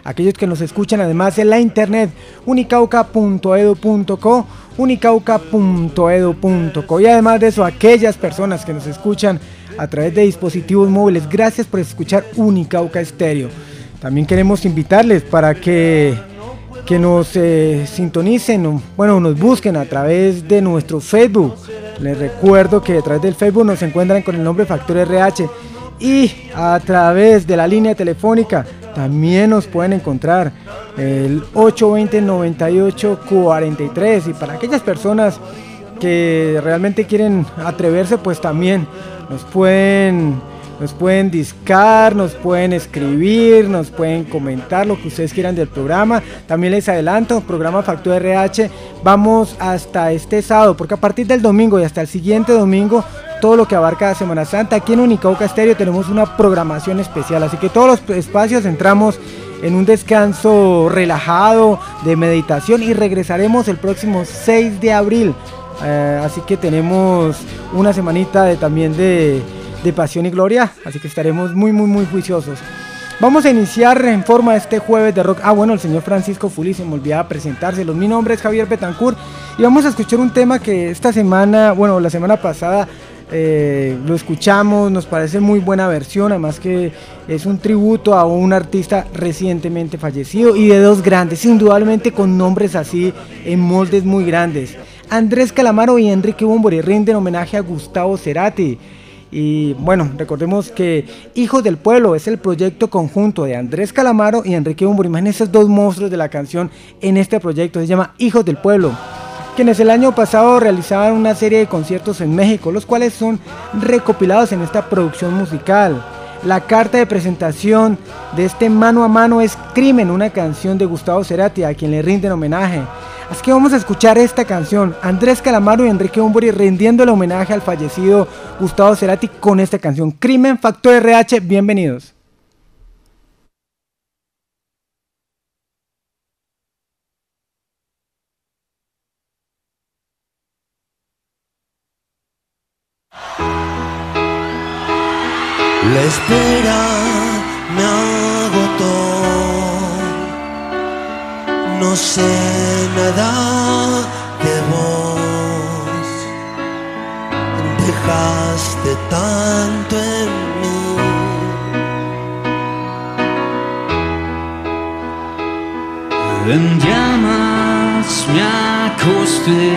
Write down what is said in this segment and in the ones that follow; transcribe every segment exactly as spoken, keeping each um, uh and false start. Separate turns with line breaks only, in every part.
aquellos que nos escuchan además en la internet, unicauca punto edu punto co, unicauca punto edu punto co, y además de eso, aquellas personas que nos escuchan a través de dispositivos móviles, gracias por escuchar Unicauca Estéreo. También queremos invitarles para que, que nos eh, sintonicen, bueno, nos busquen a través de nuestro Facebook. Les recuerdo que a través del Facebook nos encuentran con el nombre Factor R H, y a través de la línea telefónica también nos pueden encontrar el ocho dos cero, noventa y ocho, cuarenta y tres, y para aquellas personas que realmente quieren atreverse, pues también nos pueden, nos pueden discar, nos pueden escribir, nos pueden comentar lo que ustedes quieran del programa. También les adelanto, programa Factor R H, vamos hasta este sábado, porque a partir del domingo y hasta el siguiente domingo, todo lo que abarca la Semana Santa, aquí en Unicauca Estéreo tenemos una programación especial, así que todos los espacios entramos en un descanso relajado de meditación y regresaremos el próximo seis de abril. Uh, así que tenemos una semanita de, también de, de pasión y gloria, así que estaremos muy muy muy juiciosos. Vamos a iniciar en forma este jueves de rock. Ah, bueno, el señor Francisco Fuli, se me olvidaba presentárselos. Mi nombre es Javier Betancourt y vamos a escuchar un tema que esta semana, bueno, la semana pasada eh, lo escuchamos, nos parece muy buena versión, además que es un tributo a un artista recientemente fallecido y de dos grandes, indudablemente con nombres así en moldes muy grandes. Andrés Calamaro y Enrique Bunbury rinden homenaje a Gustavo Cerati. Y bueno, recordemos que Hijos del Pueblo es el proyecto conjunto de Andrés Calamaro y Enrique Bunbury. Imagínense esos dos monstruos de la canción en este proyecto, se llama Hijos del Pueblo, quienes el año pasado realizaban una serie de conciertos en México, los cuales son recopilados en esta producción musical. La carta de presentación de este mano a mano es Crimen, una canción de Gustavo Cerati a quien le rinden homenaje. Así que vamos a escuchar esta canción, Andrés Calamaro y Enrique Bunbury rindiendo el homenaje al fallecido Gustavo Cerati con esta canción, Crimen, Factor R H, bienvenidos.
La espera me agotó, no sé nada de vos, dejaste tanto en mí.
En llamas me acosté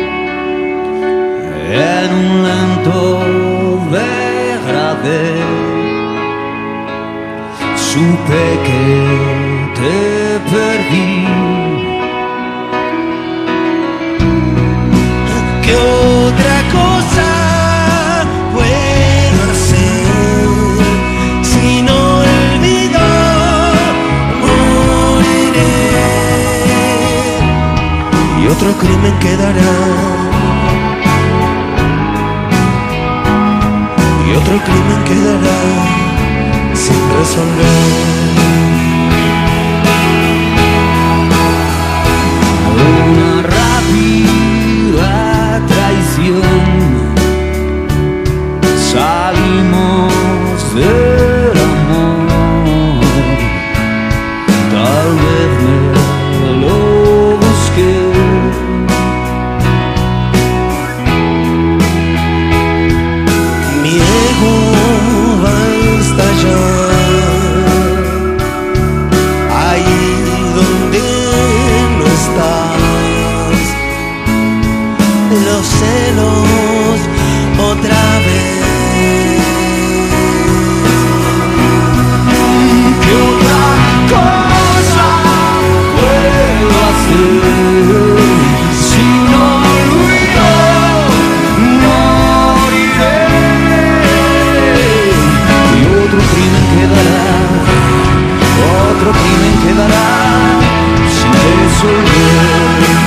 en un lento degradé, supe que te perdí.
¿Qué otra cosa puedo hacer si no olvido? Moriré y otro crimen quedará, y otro crimen quedará sin resolver.
Una rápida traición, salimos del amor, tal vez me lo busqué.
Mi ego va a estallar ahí donde no estás, los celos otra vez.
¿Qué otra cosa puedo hacer si no olvido? Moriré y otro crimen quedará, otro crimen quedará sin resolver.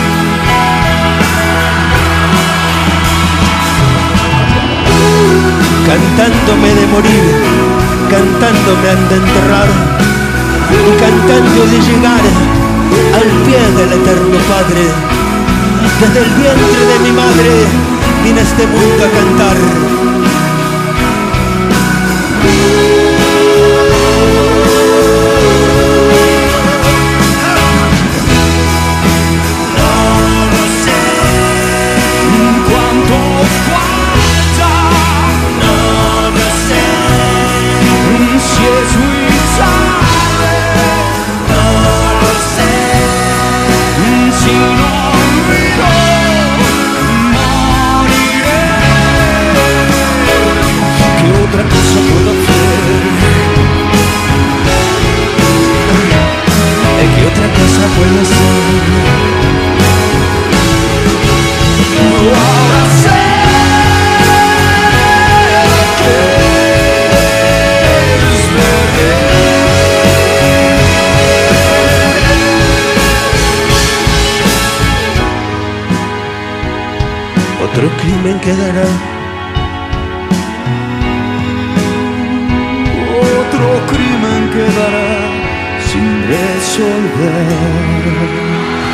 Cantándome de morir, cantándome han de enterrar, y cantando de llegar al pie del eterno Padre. Desde el vientre de mi madre vine a este mundo a cantar. otro crimen quedará.
Otro crimen quedará sin resolver.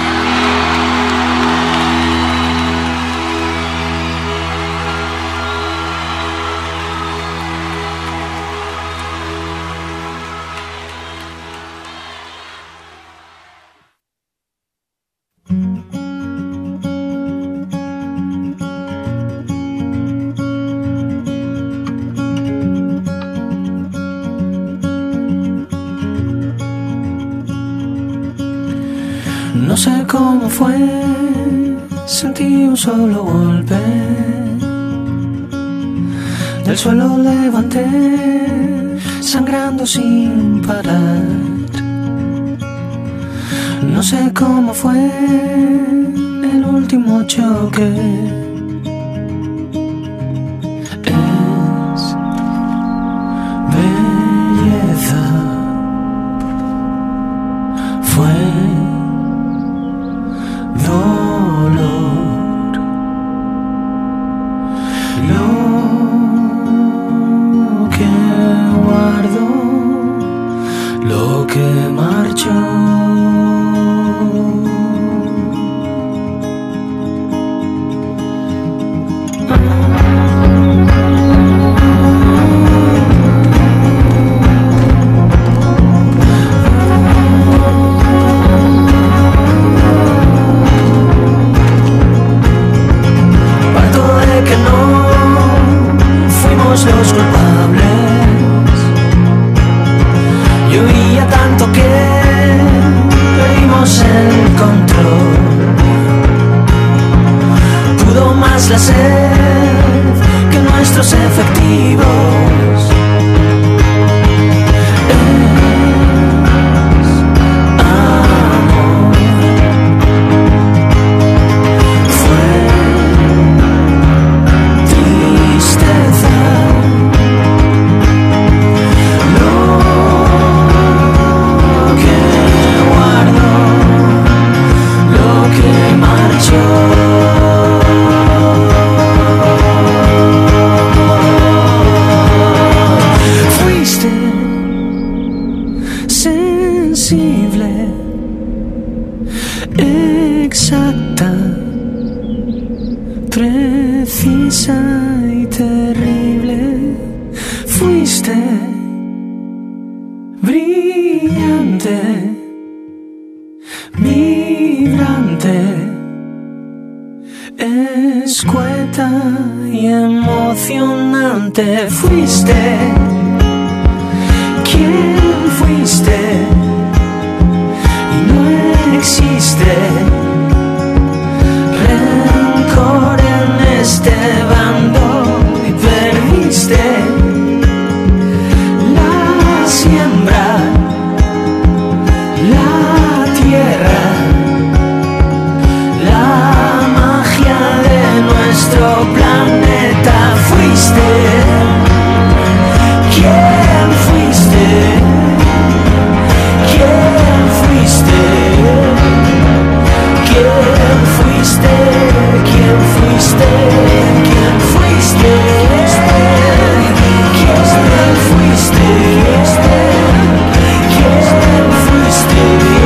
No sé cómo fue, sentí un solo golpe. Del suelo levanté, sangrando sin parar. No sé cómo fue el último choque. Es belleza. Fue dolor, lo que guardo, lo que marchó. Los culpables, llovía tanto que perdimos el control. Pudo más la sed que nuestros efectivos. Es amor. Fue tristeza. Fuiste sensible, exacta, precisa y terrible. Fuiste brillante, vibrante, escueta y emocionante. Fuiste quien fuiste y no existe rencor en este bando y perdiste la siembra, la tierra, la magia de nuestro planeta. Fuiste quien fuiste, quien fuiste, quien fuiste, quien fuiste, quien fuiste, quien fuiste, quien fuiste,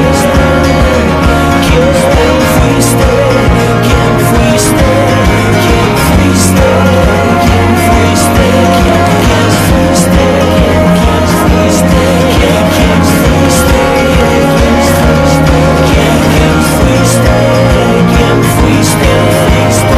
quien fuiste, quien fuiste, quien fuiste, quien fuiste, quien fuiste, quien fuiste, quien fuiste, quien fuiste, quien fuiste, fuiste.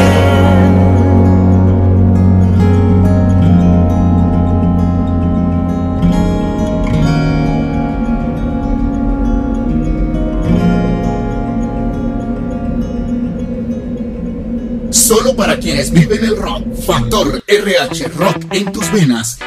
Solo para quienes viven el rock. Factor R H, rock en tus venas.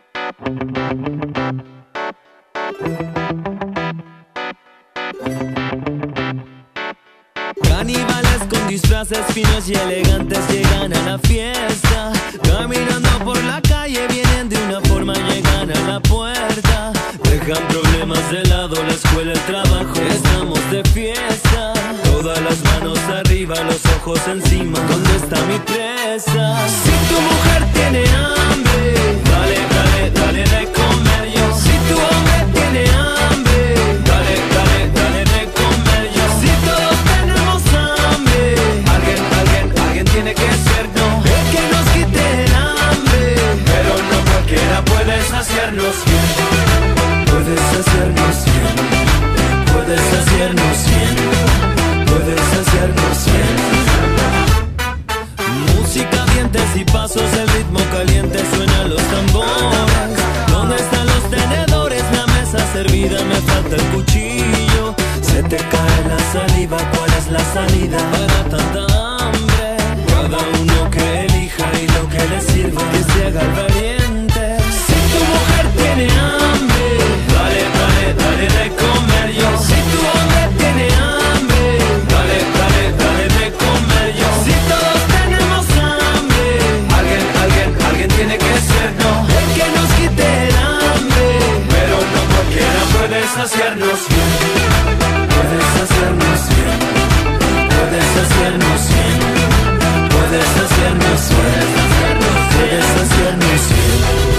Caníbales con disfraces finos y elegantes llegan a la fiesta. Caminando por la calle vienen de una forma, llegan a la puerta. Dejan problemas de lado, la escuela, el trabajo. Estamos de fiesta, todas las manos arriba, los ojos encima. ¿Dónde está mi presa? Si tu mujer tiene hambre, dale, dale, dale de comer yo. Si tu hombre tiene hambre, dale, dale, dale de comer yo. Si todos tenemos hambre, alguien, alguien, alguien tiene que ser, no, el que nos quite el hambre. Pero no cualquiera puede saciarnos bien. Puedes saciarnos bien, puedes saciarnos bien, puedes saciarnos bien. Música, dientes y pasos, el ritmo caliente, suenan los tambores. ¿Dónde están los tenedores? La mesa servida, me falta el cuchillo. Se te cae la saliva, ¿cuál es la salida para tanta hambre? Cada uno que elija y lo que le sirva, que se haga el valiente. Si tu mujer tiene hambre, dale, dale, dale de comer yo. Si tu hombre tiene hambre, dale, dale, dale de comer yo. Si todos tenemos hambre, alguien, alguien, alguien tiene que ser, no, el que nos quite el hambre. Pero no cualquiera puede saciarnos bien. Puedes saciarnos bien, puedes saciarnos bien, puedes saciarnos bien, puedes saciarnos bien.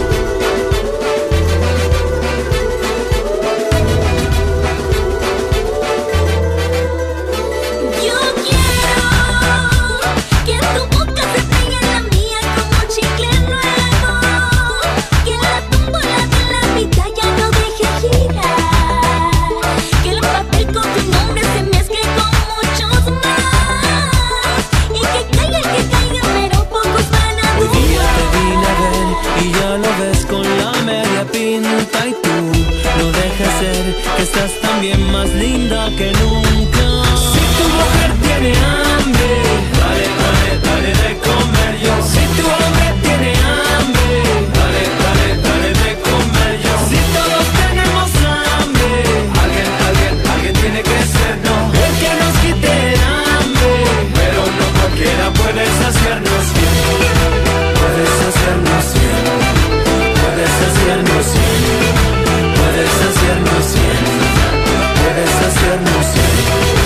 Que estás también más linda que nunca. Si tu mujer tiene hambre, dale, dale, dale de comer yo. Si tu hombre tiene hambre, dale, dale, dale de comer yo. Si todos tenemos hambre, alguien, alguien, alguien tiene que ser, no, el que nos quite el hambre. Pero no cualquiera puede saciarnos bien. Puedes saciarnos bien, puedes saciarnos bien, puedes saciarnos bien, puedes saciarnos bien.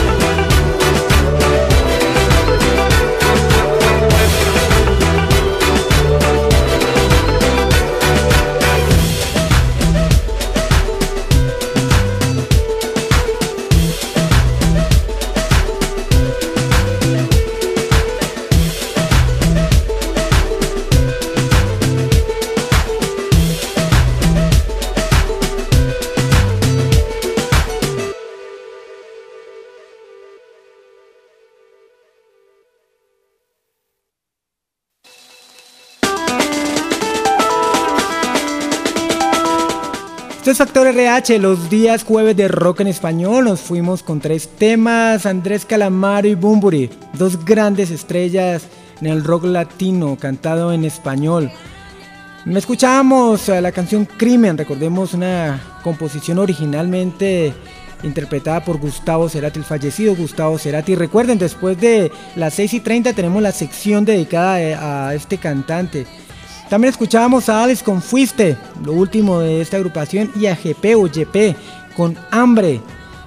Esto es Factor R H, los días jueves de rock en español. Nos fuimos con tres temas: Andrés Calamaro y Bunbury, dos grandes estrellas en el rock latino cantado en español. Me escuchábamos la canción Crimen, recordemos una composición originalmente interpretada por Gustavo Cerati, el fallecido Gustavo Cerati. Recuerden, después de las seis y treinta tenemos la sección dedicada a este cantante. También escuchábamos a Alex con Fuiste, lo último de esta agrupación, y a G P o Y P con Hambre,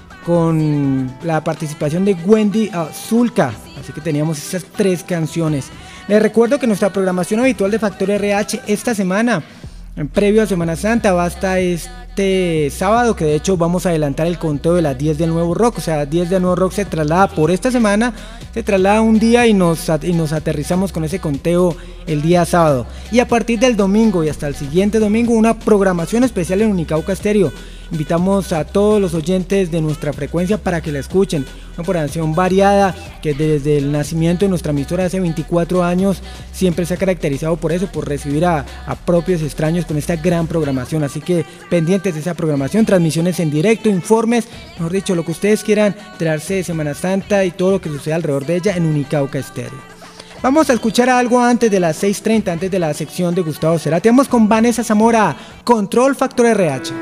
con la participación de Wendy uh, Zulka. Así que teníamos estas tres canciones. Les recuerdo que nuestra programación habitual de Factor R H esta semana, en previo a Semana Santa, va hasta este sábado, que de hecho vamos a adelantar el conteo de las diez del Nuevo Rock. O sea, diez del Nuevo Rock se traslada por esta semana, se traslada un día y nos, y nos aterrizamos con ese conteo el día sábado. Y a partir del domingo y hasta el siguiente domingo, una programación especial en Unicauca Estéreo. Invitamos a todos los oyentes de nuestra frecuencia para que la escuchen. Una programación variada que desde el nacimiento de nuestra emisora hace veinticuatro años siempre se ha caracterizado por eso, por recibir a, a propios extraños con esta gran programación. Así que pendientes de esa programación, transmisiones en directo, informes, mejor dicho, lo que ustedes quieran enterarse de Semana Santa y todo lo que sucede alrededor de ella en Unicauca Estéreo. Vamos a escuchar algo antes de las seis treinta, antes de la sección de Gustavo Cerati. Vamos con Vanessa Zamora, Control Factor R H.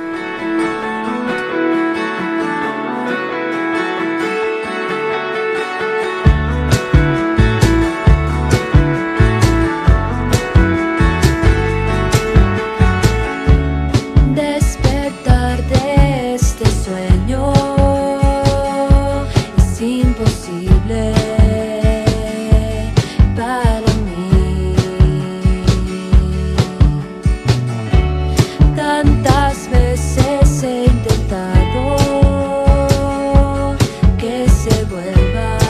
Despertar sueño es imposible para mí. Tantas veces he intentado que se vuelva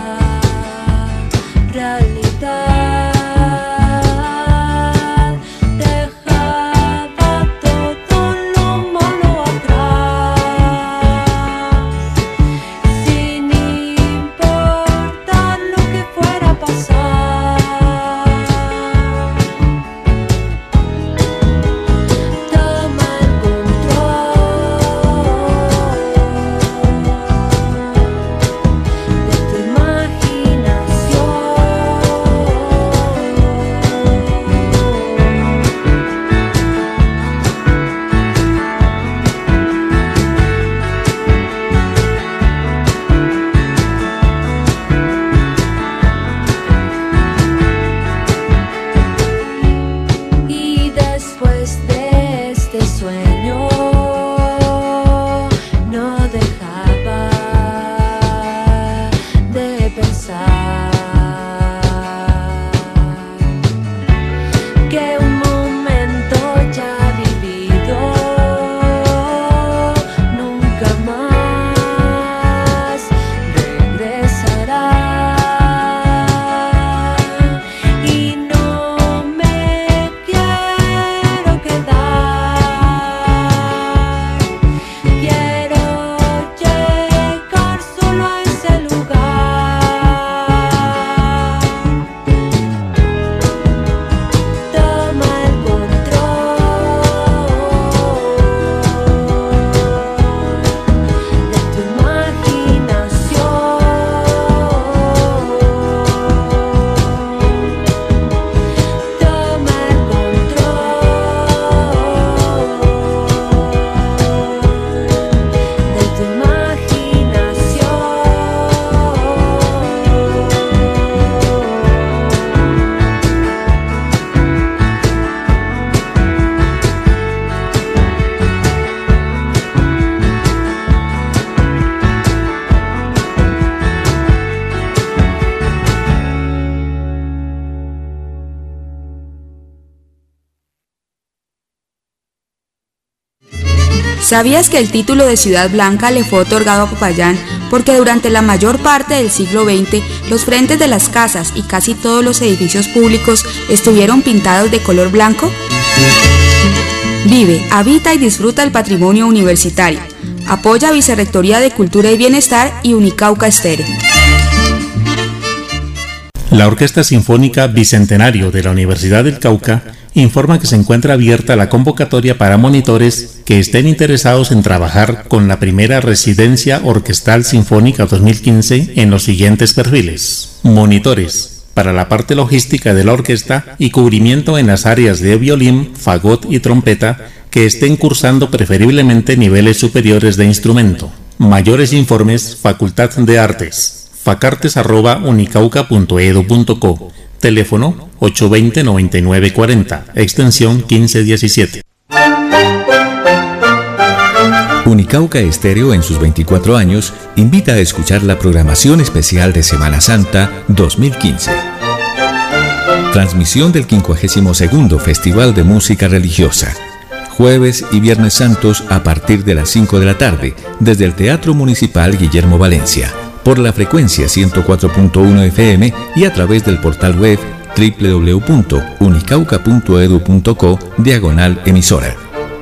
realidad.
¿Sabías que el título de Ciudad Blanca le fue otorgado a Popayán porque durante la mayor parte del siglo veinte los frentes de las casas y casi todos los edificios públicos estuvieron pintados de color blanco? Vive, habita y disfruta el patrimonio universitario. Apoya Vicerrectoría de Cultura y Bienestar y Unicauca Estéreo.
La Orquesta Sinfónica Bicentenario de la Universidad del Cauca informa que se encuentra abierta la convocatoria para monitores que estén interesados en trabajar con la primera Residencia Orquestal Sinfónica dos mil quince en los siguientes perfiles: monitores para la parte logística de la orquesta y cubrimiento en las áreas de violín, fagot y trompeta que estén cursando preferiblemente niveles superiores de instrumento. Mayores informes, Facultad de Artes, facartes arroba unicauca punto edu punto co, teléfono ocho dos cero, nueve nueve cuatro cero, extensión quince diecisiete.
Unicauca Estéreo en sus veinticuatro años invita a escuchar la programación especial de Semana Santa dos mil quince. Transmisión del quincuagésimo segundo Festival de Música Religiosa. Jueves y Viernes Santos a partir de las cinco de la tarde, desde el Teatro Municipal Guillermo Valencia, por la frecuencia ciento cuatro punto uno F M y a través del portal web doble u doble u doble u punto unicauca punto edu punto co diagonal emisora.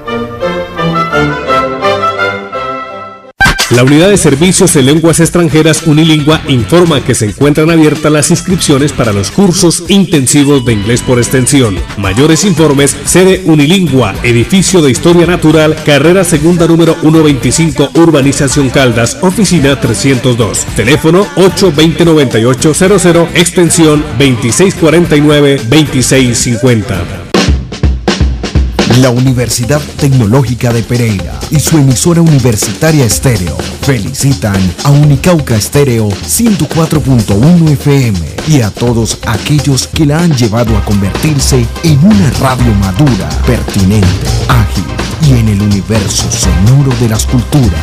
La Unidad de Servicios de Lenguas Extranjeras Unilingua informa que se encuentran abiertas las inscripciones para los cursos intensivos de inglés por extensión. Mayores informes, sede Unilingua, edificio de Historia Natural, carrera segunda número ciento veinticinco, Urbanización Caldas, oficina trescientos dos. Teléfono ocho dos cero, nueve ocho cero cero, extensión veintiséis cuarenta y nueve, veintiséis cincuenta.
La Universidad Tecnológica de Pereira y su emisora universitaria Estéreo felicitan a Unicauca Estéreo ciento cuatro punto uno F M y a todos aquellos que la han llevado a convertirse en una radio madura, pertinente, ágil y en el universo sonoro de las culturas.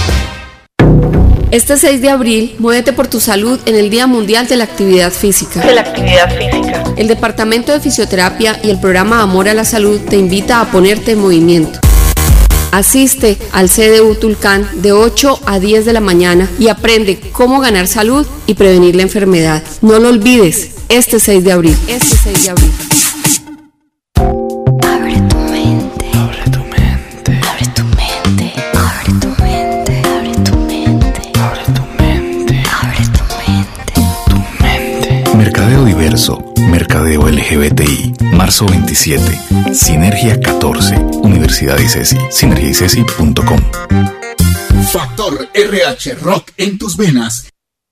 Este seis de abril, muévete por tu salud en el Día Mundial de la Actividad Física.
De la actividad física.
El Departamento de Fisioterapia y el programa Amor a la Salud te invita a ponerte en movimiento. Asiste al C D U Tulcán de ocho a diez de la mañana y aprende cómo ganar salud y prevenir la enfermedad. No lo olvides, este seis de abril. Este seis de abril.
Abre tu mente. Abre tu mente. Abre tu mente. Abre tu mente. Abre tu mente. Abre tu mente. Abre tu mente.
Tu mente. Mercadeo diverso. Mercadeo L G B T I. Marzo veintisiete. Sinergia catorce. Universidad ICESI. sinergia I C E S I punto com.
Factor R H Rock en tus venas.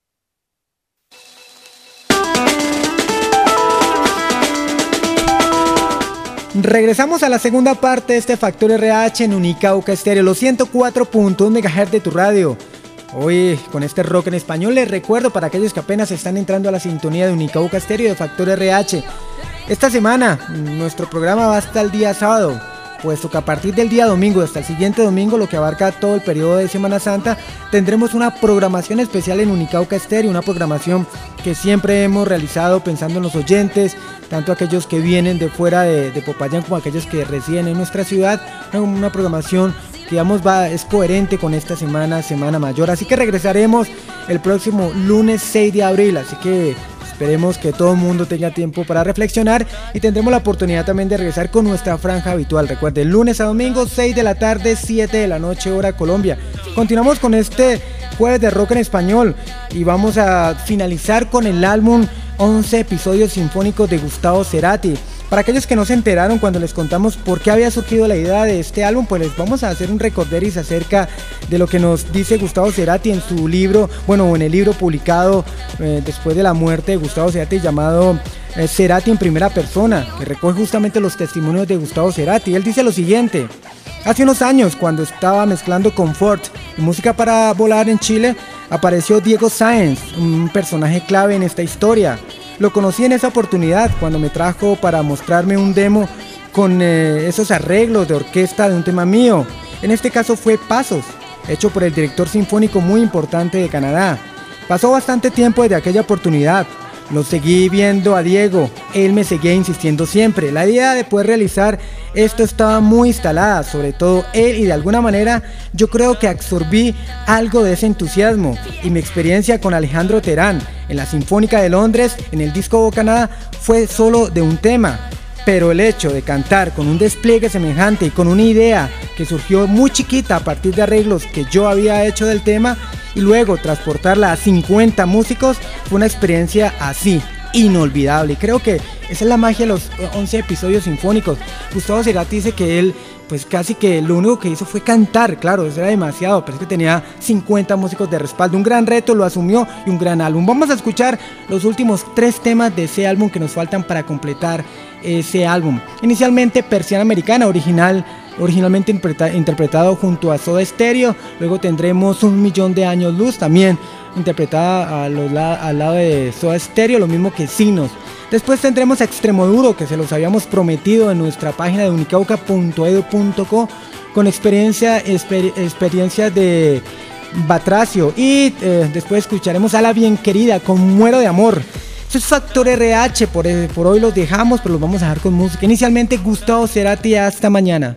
Regresamos a la segunda parte de este Factor R H en Unicauca Estéreo, los ciento cuatro punto uno megahertz de tu radio. Hoy con este rock en español les recuerdo para aquellos que apenas están entrando a la sintonía de Unicauca Estéreo de Factor R H. Esta semana nuestro programa va hasta el día sábado, puesto que a partir del día domingo hasta el siguiente domingo, lo que abarca todo el periodo de Semana Santa, tendremos una programación especial en Unicauca Estéreo, una programación que siempre hemos realizado pensando en los oyentes, tanto aquellos que vienen de fuera de, de Popayán como aquellos que residen en nuestra ciudad, una, una programación que digamos va, es coherente con esta semana, Semana Mayor, así que regresaremos el próximo lunes seis de abril, así que esperemos que todo el mundo tenga tiempo para reflexionar y tendremos la oportunidad también de regresar con nuestra franja habitual. Recuerden, lunes a domingo, seis de la tarde, siete de la noche, hora Colombia. Continuamos con este jueves de rock en español y vamos a finalizar con el álbum once episodios sinfónicos de Gustavo Cerati. Para aquellos que no se enteraron cuando les contamos por qué había surgido la idea de este álbum, pues les vamos a hacer un recorderis acerca de lo que nos dice Gustavo Cerati en su libro, bueno, en el libro publicado eh, después de la muerte de Gustavo Cerati llamado eh, Cerati en primera persona, que recoge justamente los testimonios de Gustavo Cerati. Él dice lo siguiente: hace unos años, cuando estaba mezclando confort y música para volar en Chile, apareció Diego Sáenz, un personaje clave en esta historia. Lo conocí en esa oportunidad cuando me trajo para mostrarme un demo con eh, esos arreglos de orquesta de un tema mío. En este caso fue Pasos, hecho por el director sinfónico muy importante de Canadá. Pasó bastante tiempo desde aquella oportunidad. Lo seguí viendo a Diego, él me seguía insistiendo siempre. La idea de poder realizar esto estaba muy instalada, sobre todo él, y de alguna manera yo creo que absorbí algo de ese entusiasmo. Y mi experiencia con Alejandro Terán en la Sinfónica de Londres, en el disco Bocanada, fue solo de un tema. Pero el hecho de cantar con un despliegue semejante y con una idea que surgió muy chiquita a partir de arreglos que yo había hecho del tema y luego transportarla a cincuenta músicos fue una experiencia así, inolvidable. Y creo que esa es la magia de los once episodios sinfónicos. Gustavo Cerati dice que él pues casi que lo único que hizo fue cantar, claro, eso era demasiado, pero es que tenía cincuenta músicos de respaldo, un gran reto, lo asumió y un gran álbum. Vamos a escuchar los últimos tres temas de ese álbum que nos faltan para completar ese álbum. Inicialmente Persiana Americana, original, originalmente interpreta, interpretado junto a Soda Stereo. Luego tendremos Un Millón de Años Luz, también interpretada a los, al lado de Soda Stereo, lo mismo que Signos. Después tendremos a Extremoduro, que se los habíamos prometido en nuestra página de unicauca punto edu punto co, con experiencia, exper, experiencias de Batracio. Y eh, después escucharemos a La Bien Querida con Muero de Amor. Eso es Factor R H, por, por hoy los dejamos, pero los vamos a dejar con música. Inicialmente Gustavo Cerati, Hasta Mañana.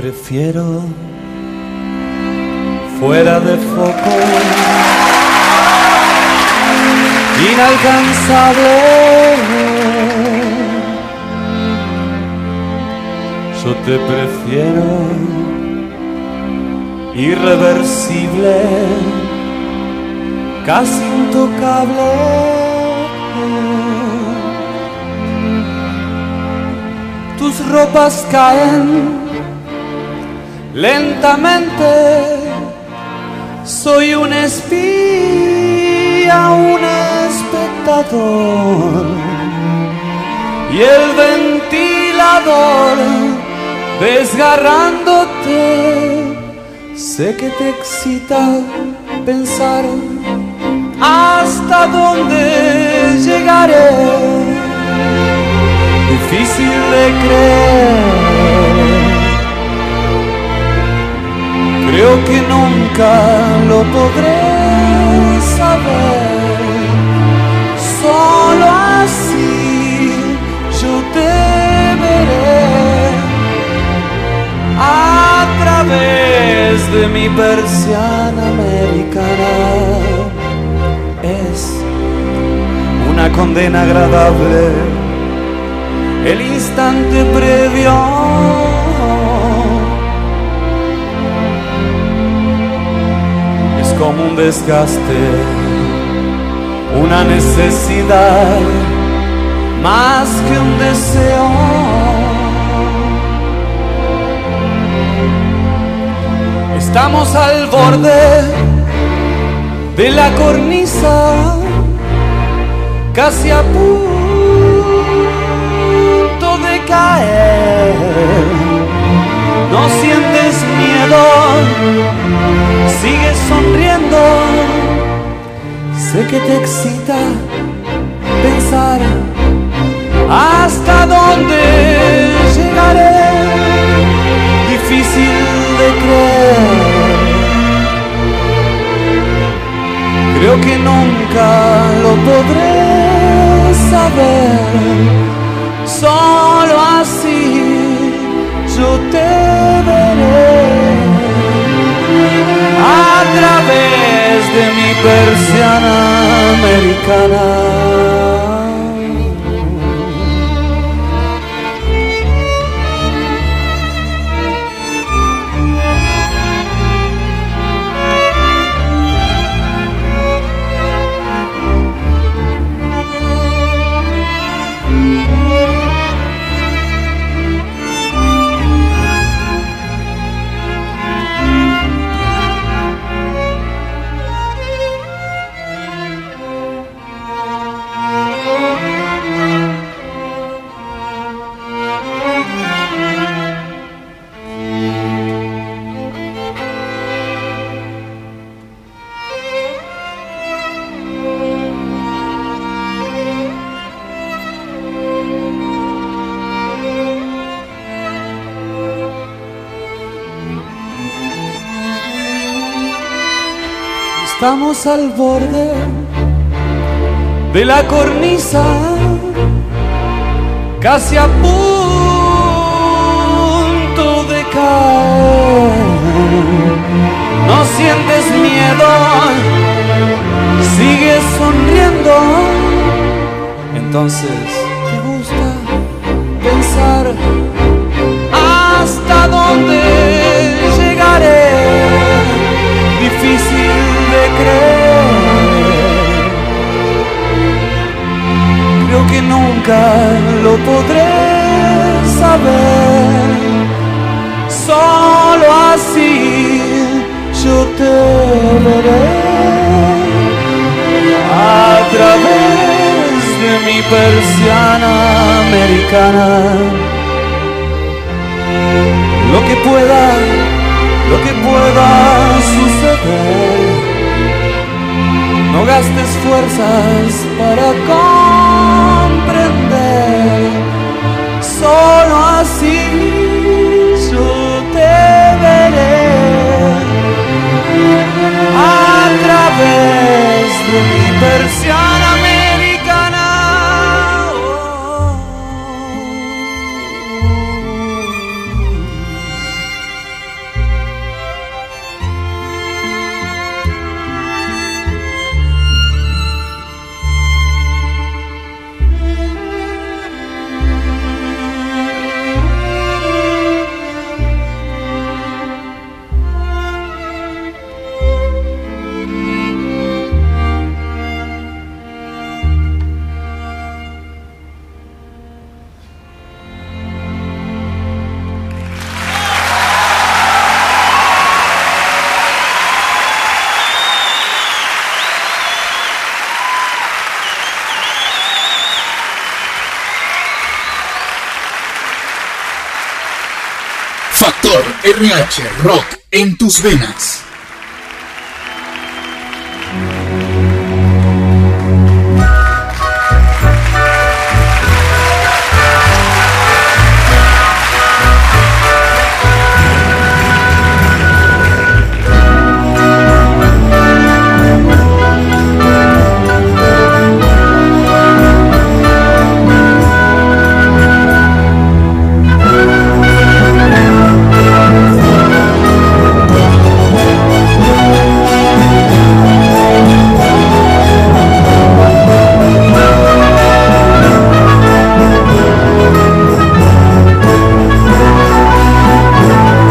prefiero fuera de foco, inalcanzable. Yo te prefiero irreversible, casi intocable. Tus ropas caen lentamente, soy un espía, un espectador, y el ventilador desgarrándote. Sé que te excita pensar hasta dónde llegaré. Difícil de creer, creo que nunca lo podré saber. Solo así yo te veré a través de mi persiana americana. Es una condena agradable, el instante previo. Es como un desgaste, una necesidad, más que un deseo. Estamos al borde de la cornisa, casi a punto de caer. No sientes miedo, sigues sonriendo. Sé que te excita pensar hasta dónde llegaré. Difícil de creer, creo que nunca lo podré saber. Solo así yo te veré a través de mi persiana americana. Estamos al borde de la cornisa, casi a punto de caer. No sientes miedo, sigues sonriendo. Entonces te gusta pensar hasta dónde llegaré. Difícil de creer, creo que nunca lo podré saber. Solo así yo te veré a través de mi persiana americana. Lo que pueda, lo que pueda suceder, no gastes fuerzas para comprender. Solo así yo te veré a través de mi persiana americana. Oh.
Factor R H Rock en tus venas.